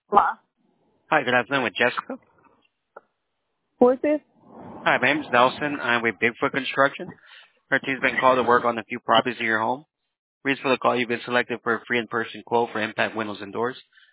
Ma. Hi, good afternoon with Jessica. Who is this? Hi, my name is Nelson. I'm with Bigfoot Construction. Our team's been called to work on a few properties in your home. Reason for the call, you've been selected for a free in-person quote for impact windows and doors.